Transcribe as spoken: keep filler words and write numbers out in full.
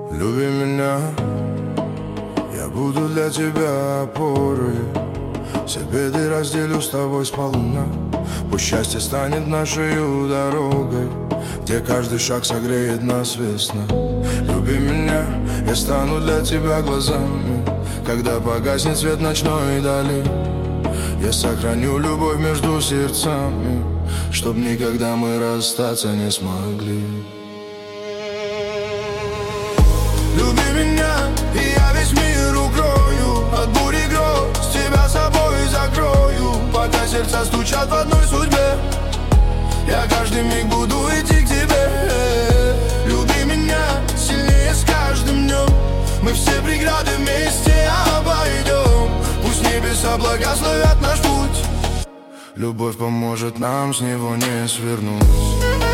Люби меня, я буду для тебя опорой. Все беды разделю с тобой сполна. Пусть счастье станет нашей дорогой, где каждый шаг согреет нас весна. Люби меня, я стану для тебя глазами, когда погаснет свет ночной дали. Я сохраню любовь между сердцами, чтоб никогда мы расстаться не смогли. Люби меня, и я весь мир укрою от бури гроз, тебя собой закрою. Пока сердца стучат в одной судьбе, я каждый миг буду идти к тебе. Люби меня сильнее с каждым днем, мы все преграды вместе обойдем. Пусть небеса благословят наш путь, любовь поможет нам с него не свернуть.